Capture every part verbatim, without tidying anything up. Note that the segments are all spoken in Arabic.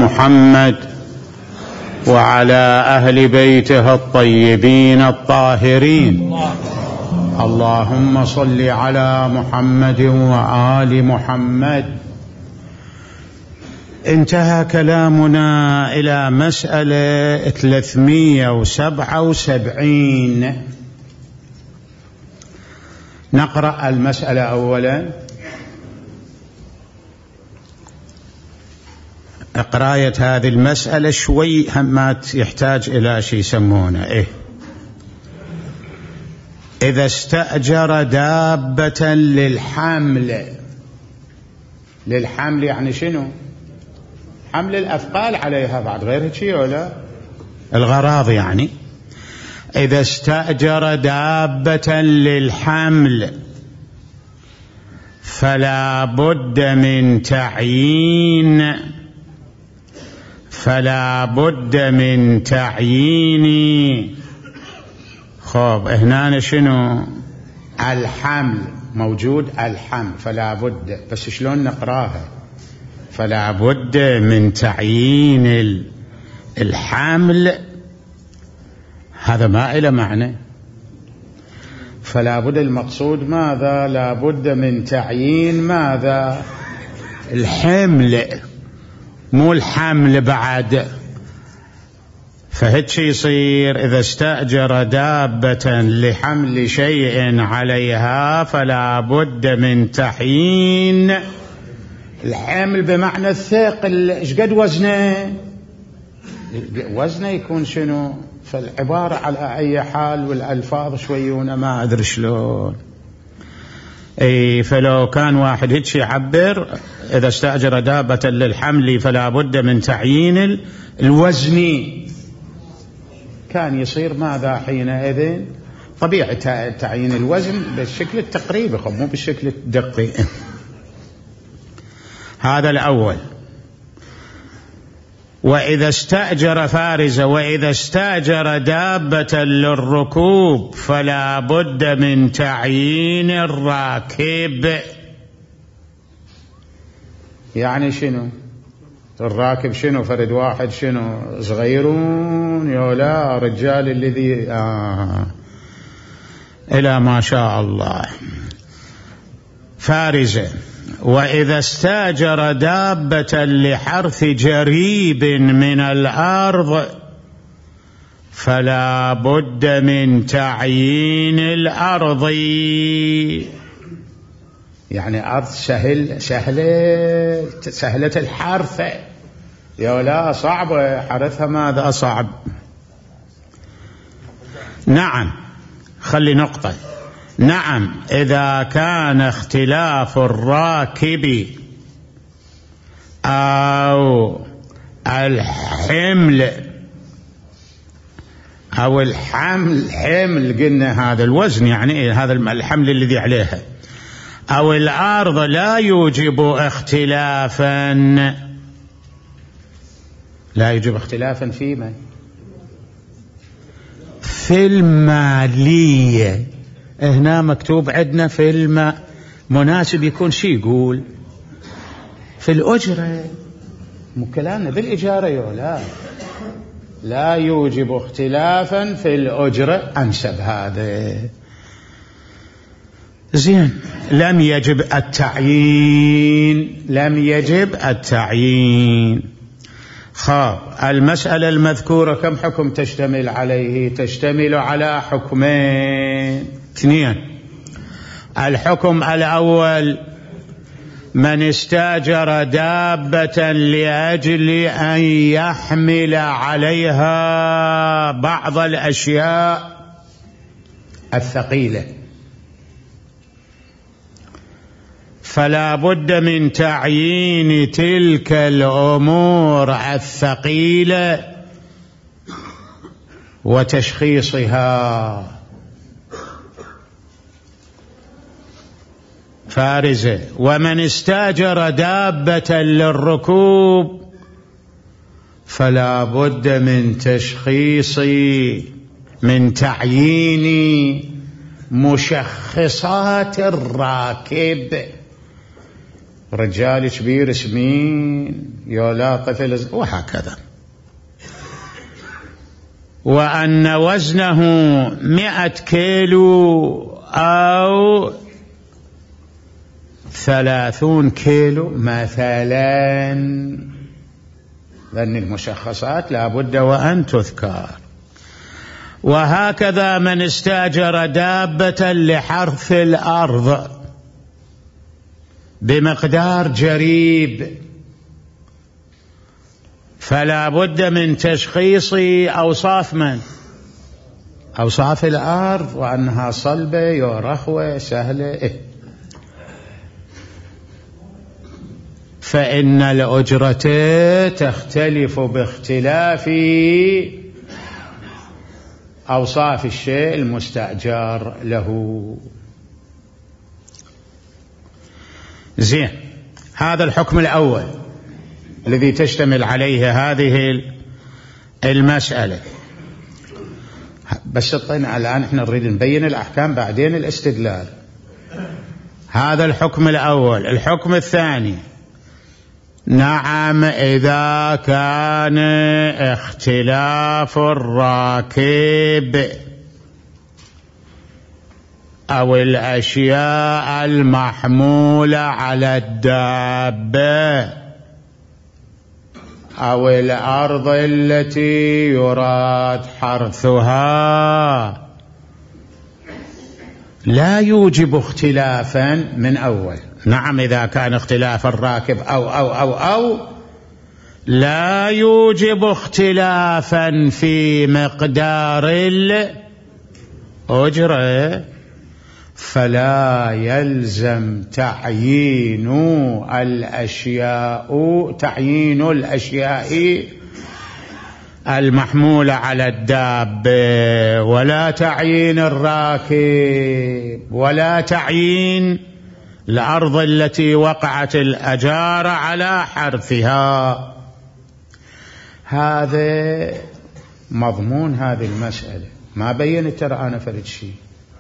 محمد وعلى أهل بيته الطيبين الطاهرين. اللهم صل على محمد وآل محمد. انتهى كلامنا إلى مسألة ثلاثمئة وسبعة وسبعين. نقرأ المسألة أولا. قراءة هذه المسألة شوي همات يحتاج إلى شيء يسمونه إيه. إذا استأجر دابة للحمل، للحمل يعني شنو؟ حمل الأثقال عليها بعد غير شيء ولا الغراض يعني. إذا استأجر دابة للحمل فلا بد من تعيين فلا بد من تعيين خب هنا شنو؟ الحمل موجود، الحمل فلا بد، بس شلون نقراها؟ فلا بد من تعيين الحمل، هذا ما إلى معنى. فلا بد المقصود ماذا؟ لا بد من تعيين ماذا؟ الحمل، مو الحمل بعد. فهيك يصير إذا استأجر دابة لحمل شيء عليها فلا بد من تعيين الحمل بمعنى الثقل. إيش قد وزنه؟ وزنه يكون شنو؟ فالعبارة على أي حال والألفاظ شويون ما أدري شلون. أي فلو كان واحد هيك يعبر إذا استأجر دابة للحمل فلا بد من تعيين الوزن، كان يصير ماذا حينئذ؟ طبيعة تعيين الوزن بالشكل التقريبي مو بالشكل الدقيق. هذا الأول. وإذا استأجر فارزة وإذا استأجر دابة للركوب فلا بد من تعيين الراكب. يعني شنو الراكب؟ شنو فرد واحد شنو صغيرون يولا رجال الذي آه. إلى ما شاء الله. فارزة. وإذا استأجر دابة لحرث جريب من الأرض فلا بد من تعيين الأرض. يعني أرض سهل سهلة سهلة الحرث يا لا صعبة حرثها ماذا صعب. نعم خلي نقطة. نعم إذا كان اختلاف الراكب أو الحمل أو الحمل حمل قلنا هذا الوزن يعني هذا الحمل الذي عليها أو الأرض لا يوجب اختلافا. لا يوجب اختلافا فيما في المالية. هنا مكتوب عندنا في الماء مناسب يكون شي يقول في الأجرة، مو كلامنا بالإجارة يولا. لا يوجب اختلافا في الأجرة أنسب هذا. زين. لم يجب التعيين لم يجب التعيين. خاب المسألة المذكورة كم حكم تشتمل عليه؟ تشتمل على حكمين اثنين. الحكم الأول من استاجر دابة لأجل أن يحمل عليها بعض الأشياء الثقيلة فلا بد من تعيين تلك الأمور الثقيلة وتشخيصها. فارزة. ومن استاجر دابة للركوب فلا بد من تشخيص من تعيين مشخصات الراكب. رجال كبير سمين يولا طفل وهكذا. وأن وزنه مئة كيلو أو ثلاثون كيلو مثلا، لأن المشخصات لا بد وأن تذكر. وهكذا من استأجر دابة لحرث الأرض بمقدار جريب فلا بد من تشخيص أوصاف من أوصاف الأرض، وأنها صلبة ورخوة سهلة، فإن الأجرة تختلف باختلاف أوصاف الشيء المستأجر له. زين، هذا الحكم الأول الذي تشتمل عليه هذه المسألة. بس طينا الآن احنا نريد نبين الأحكام بعدين الاستدلال. هذا الحكم الأول. الحكم الثاني، نعم إذا كان اختلاف الراكب أو الأشياء المحمولة على الدابة أو الأرض التي يراد حرثها لا يوجب اختلافا من أول. نعم إذا كان اختلاف الراكب أو أو أو أو لا يوجب اختلافا في مقدار الأجرة، فلا يلزم تعيين الأشياء تعيين الأشياء المحمولة على الدابة، ولا تعيين الراكب، ولا تعيين الأرض التي وقعت الأجار على حرثها. هذا مضمون هذه المسألة، ما بينت ترى أنا فرد شيء.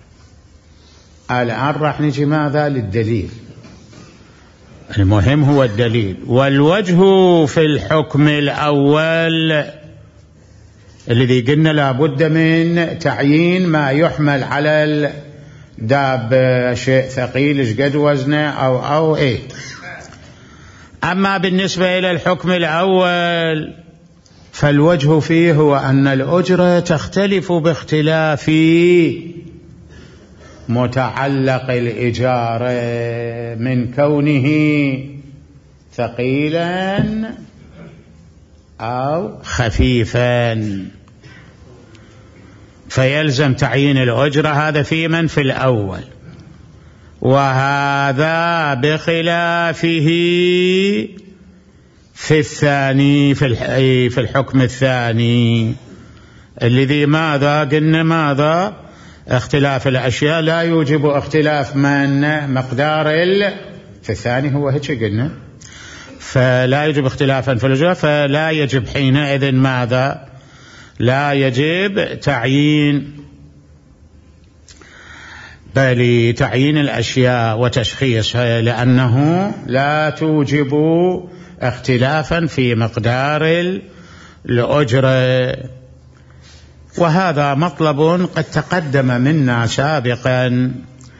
الآن راح نجي ماذا للدليل. المهم هو الدليل. والوجه في الحكم الأول الذي قلنا لابد من تعيين ما يحمل على الدابة، شيء ثقيل ايش قد وزنه أو أو إيه. أما بالنسبة إلى الحكم الأول فالوجه فيه هو أن الأجرة تختلف باختلاف متعلق الإجارة من كونه ثقيلا أو خفيفا، فيلزم تعيين الأجرة. هذا في من في الأول، وهذا بخلافه في الثاني في الحكم الثاني الذي ماذا قلنا ماذا اختلاف الأشياء لا يوجب اختلاف من مقدار ال في الثاني هو هيك قلنا، فلا يجب اختلافا في الأجرة، فلا يجب حينئذ ماذا لا يجب تعيين بل تعيين الأشياء وتشخيصها، لأنه لا توجب اختلافا في مقدار الأجرة. وهذا مطلب قد تقدم منا سابقا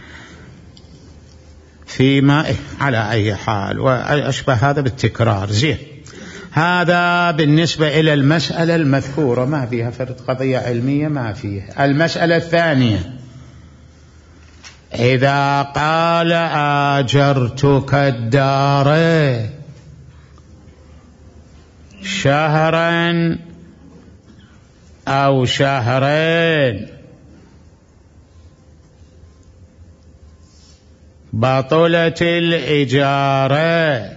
فيما على أي حال، وأشبه هذا بالتكرار. زين، هذا بالنسبة إلى المسألة المذكورة، ما فيها فرد قضية علمية ما فيها. المسألة الثانية، إذا قال آجرتك الدار شهرا أو شهرين بطلت الإجارة.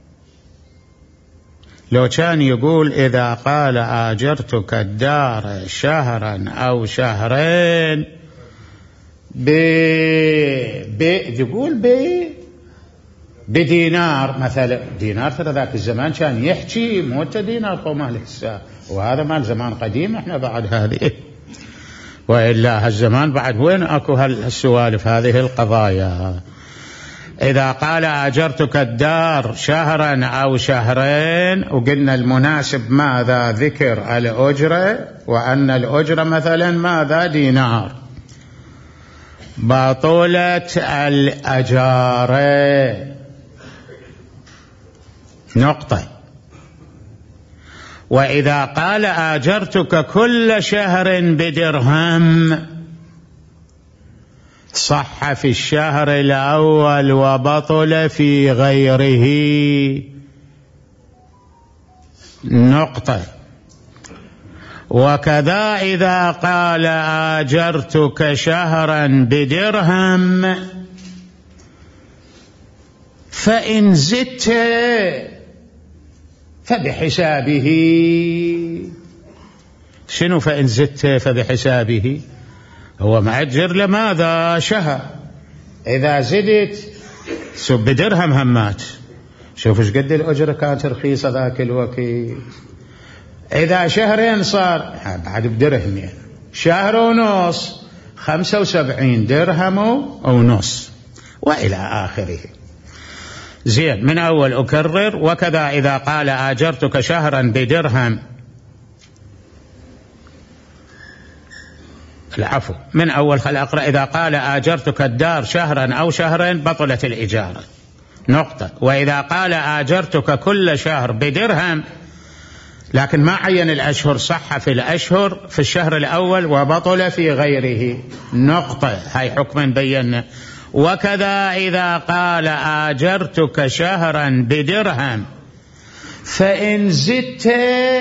لو كان يقول إذا قال آجرتك الدار شهرا أو شهرين ب ب يقول ب بدينار مثلا، دينار ترى ذاك الزمان كان يحكي مو دينار طو مال الساعة، وهذا مال زمان قديم احنا بعد هذه، وإلا هالزمان بعد وين اكو هالسوالف هذه القضايا. إذا قال آجرتك الدار شهرا أو شهرين، وقلنا المناسب ماذا؟ ذكر الأجرة، وأن الأجرة مثلا ماذا؟ دينار، بطلت الأجارة، نقطة. وإذا قال آجرتك كل شهر بدرهم، صح في الشهر الأول وبطل في غيره، نقطة. وكذا إذا قال آجرتك شهرا بدرهم، فإن زدت فبحسابه. شنو فإن زدت فبحسابه؟ هو مأجر لماذا؟ شهر. إذا زدت سب بدرهم همات، شوف ايش قد الأجرة كانت رخيصة ذاك الوقت. إذا شهرين صار بعد بدرهم، يعني شهر ونص خمسة وسبعين درهم ونص وإلى آخره. زين، من أول أكرر. وكذا إذا قال آجرتك شهرا بدرهم، العفو من أول خل أقرأ. إذا قال آجرتك الدار شهرا أو شهرين بطلت الإجارة، نقطة. وإذا قال آجرتك كل شهر بدرهم، لكن ما عين الأشهر، صح في الأشهر في الشهر الأول وبطل في غيره، نقطة. هاي حكما بينا. وكذا إذا قال آجرتك شهرا بدرهم، فإن زدت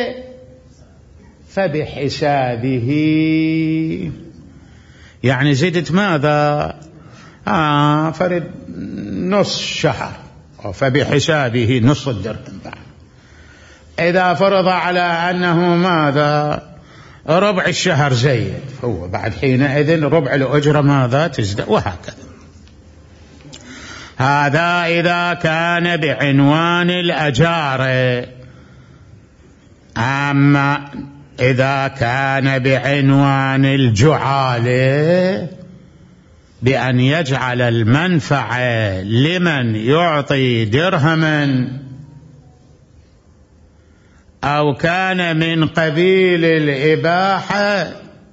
فبحسابه، يعني زدت ماذا؟ آه فرد نص شهر، فبحسابه نص الدرهم بعد. إذا فرض على أنه ماذا؟ ربع الشهر زيد، هو بعد حينئذ ربع الأجرة ماذا؟ تزداد، وهكذا. هذا إذا كان بعنوان الأجارة. أما إذا كان بعنوان الجعالة، بأن يجعل المنفعة لمن يعطي درهما، أو كان من قبيل الإباحة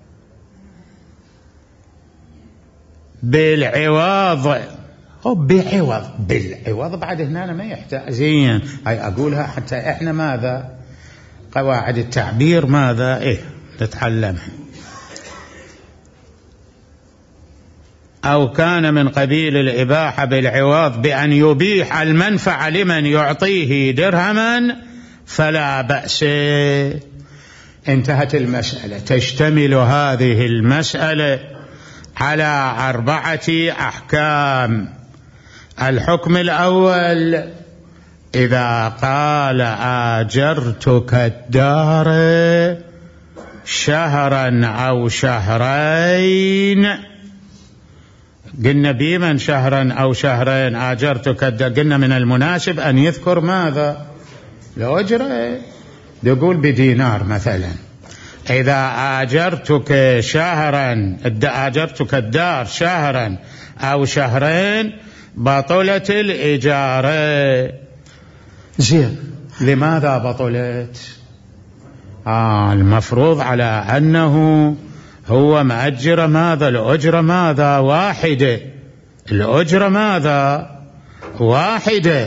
بالعوض، أو بعوض، بالعوض بعد هنا ما يحتاج. زين، هاي أقولها حتى إحنا ماذا؟ قواعد التعبير ماذا؟ إيه نتعلمها. أو كان من قبيل الإباحة بالعوض بأن يبيح المنفعة لمن يعطيه درهما فلا بأس. انتهت المسألة. تشتمل هذه المسألة على أربعة أحكام. الحكم الأول: إذا قال آجرتك الدار شهرا أو شهرين، قلنا بمن شهرا أو شهرين آجرتك الدار، قلنا من المناسب أن يذكر ماذا؟ الأجرة، يقول بدينار مثلا. إذا آجرتك شهرا، آجرتك الدار شهرا أو شهرين بطلت الإجارة. زين، لماذا بطلت؟ آه المفروض على أنه هو مأجر ماذا؟ الأجرة ماذا؟ واحدة. الأجرة ماذا؟ واحدة،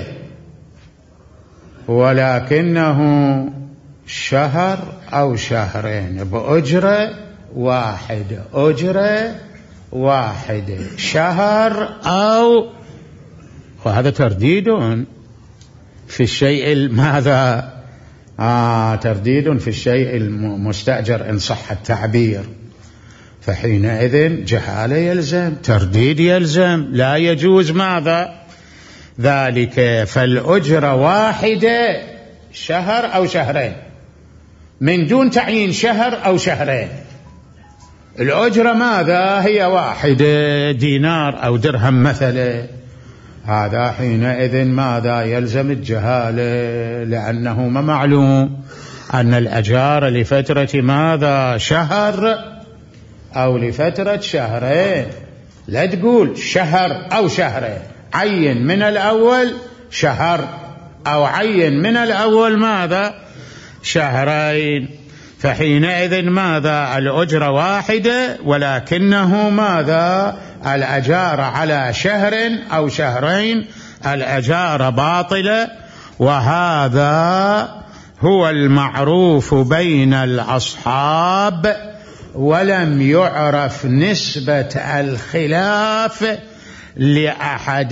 ولكنه شهر أو شهرين بأجرة واحدة، أجرة واحدة، شهر أو، وهذا ترديد في الشيء ماذا؟ آه ترديد في الشيء المستأجر إن صح التعبير. فحينئذ جهالة يلزم، ترديد يلزم، لا يجوز ماذا؟ ذلك. فالأجرة واحدة، شهر أو شهرين، من دون تعيين شهر أو شهرين. الأجرة ماذا؟ هي واحدة، دينار أو درهم مثلا. هذا حينئذ ماذا؟ يلزم الجهالة، لأنه ما معلوم أن الأجار لفترة ماذا؟ شهر أو لفترة شهرين. لا تقول شهر أو شهرين، عين من الأول شهر أو عين من الأول ماذا؟ شهرين، فحينئذ ماذا؟ الأجرة واحدة، ولكنه ماذا؟ الأجارة على شهر أو شهرين الأجارة باطلة. وهذا هو المعروف بين الأصحاب، ولم يعرف نسبة الخلاف لأحد.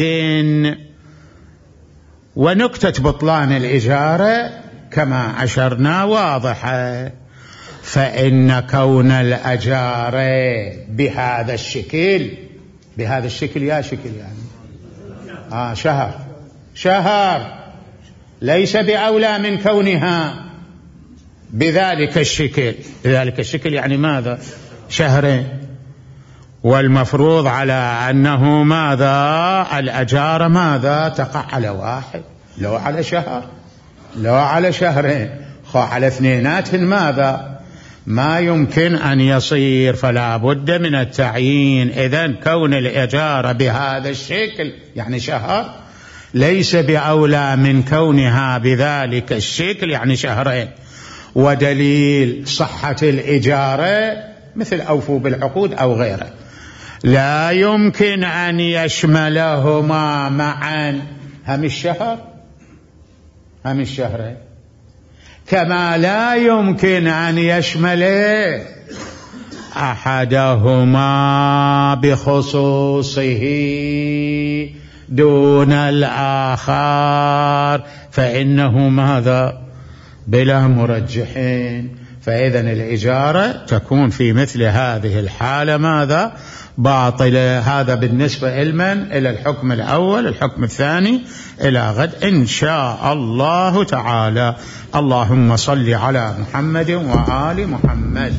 ونكتة بطلان الإجارة كما أشرنا واضحة، فإن كون الأجارة بهذا الشكل، بهذا الشكل يا شكل يعني آه شهر شهر ليس بأولى من كونها بذلك الشكل. بذلك الشكل يعني ماذا؟ شهرين. والمفروض على أنه ماذا؟ الأجارة ماذا؟ تقع على واحد، لو على شهر لو على شهرين، خو على اثنينات ماذا؟ ما يمكن أن يصير، فلا بد من التعيين. إذن كون الإجارة بهذا الشكل يعني شهر ليس بأولى من كونها بذلك الشكل يعني شهرين. ودليل صحة الإجارة مثل أوفوا بالعقود أو غيره، لا يمكن أن يشملهما معا هم الشهر هم الشهرين، كما لا يمكن أن يشمل أحدهما بخصوصه دون الآخر، فإنه ماذا؟ بلا مرجحين. فإذن الإجارة تكون في مثل هذه الحالة ماذا؟ باطلة. هذا بالنسبة لمن؟ إلى الحكم الأول. الحكم الثاني إلى غد إن شاء الله تعالى. اللهم صل على محمد وآل محمد.